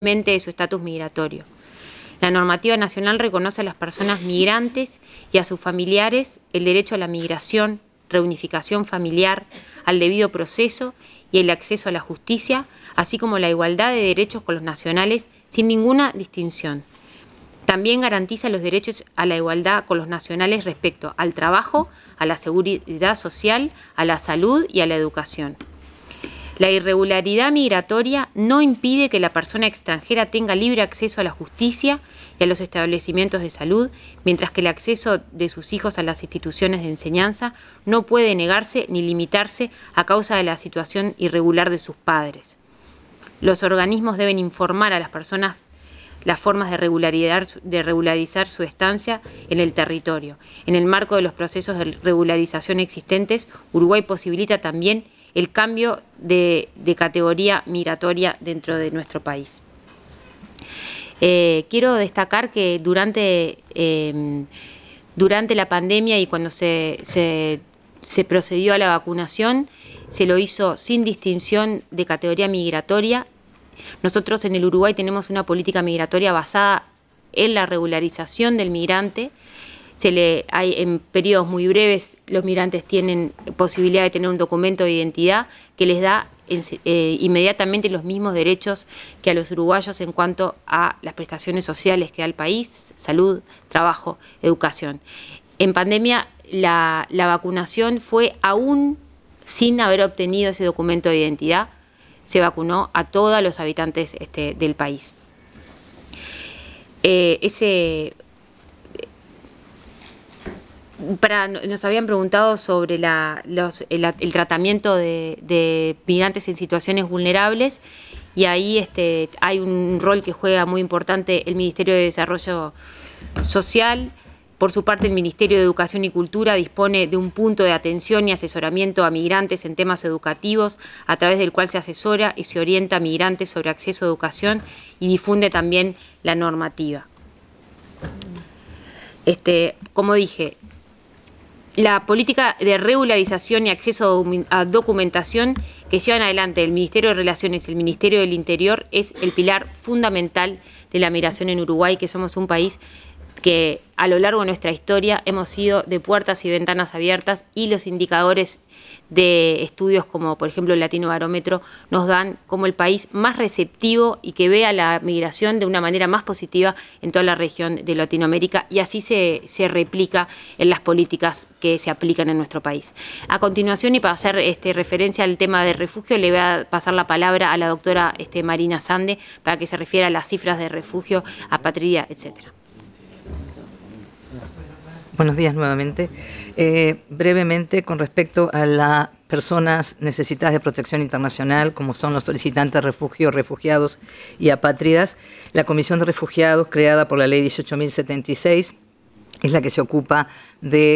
de su estatus migratorio. La normativa nacional reconoce a las personas migrantes y a sus familiares el derecho a la migración, reunificación familiar, al debido proceso y el acceso a la justicia, así como la igualdad de derechos con los nacionales sin ninguna distinción. También garantiza los derechos a la igualdad con los nacionales respecto al trabajo, a la seguridad social, a la salud y a la educación. La irregularidad migratoria no impide que la persona extranjera tenga libre acceso a la justicia y a los establecimientos de salud, mientras que el acceso de sus hijos a las instituciones de enseñanza no puede negarse ni limitarse a causa de la situación irregular de sus padres. Los organismos deben informar a las personas las formas de regularizar su estancia en el territorio. En el marco de los procesos de regularización existentes, Uruguay posibilita también el cambio de categoría migratoria dentro de nuestro país. Quiero destacar que durante la pandemia y cuando se procedió a la vacunación, se lo hizo sin distinción de categoría migratoria. Nosotros en el Uruguay tenemos una política migratoria basada en la regularización del migrante. En periodos muy breves los migrantes tienen posibilidad de tener un documento de identidad que les da inmediatamente los mismos derechos que a los uruguayos en cuanto a las prestaciones sociales que da el país: salud, trabajo, educación. En pandemia la vacunación fue aún sin haber obtenido ese documento de identidad. Se vacunó a todos los habitantes del país. Nos habían preguntado sobre el tratamiento de migrantes en situaciones vulnerables, y ahí hay un rol que juega muy importante el Ministerio de Desarrollo Social. Por su parte, el Ministerio de Educación y Cultura dispone de un punto de atención y asesoramiento a migrantes en temas educativos, a través del cual se asesora y se orienta a migrantes sobre acceso a educación y difunde también la normativa. Como dije, la política de regularización y acceso a documentación que llevan adelante el Ministerio de Relaciones y el Ministerio del Interior es el pilar fundamental de la migración en Uruguay, que somos un país que a lo largo de nuestra historia hemos sido de puertas y ventanas abiertas, y los indicadores de estudios como por ejemplo el Latinobarómetro nos dan como el país más receptivo y que ve a la migración de una manera más positiva en toda la región de Latinoamérica, y así se replica en las políticas que se aplican en nuestro país. A continuación, y para hacer referencia al tema de refugio, le voy a pasar la palabra a la doctora Marina Sande para que se refiera a las cifras de refugio, apatría, etcétera. Buenos días nuevamente. Brevemente, con respecto a las personas necesitadas de protección internacional, como son los solicitantes de refugio, refugiados y apátridas, la Comisión de Refugiados, creada por la Ley 18.076, es la que se ocupa de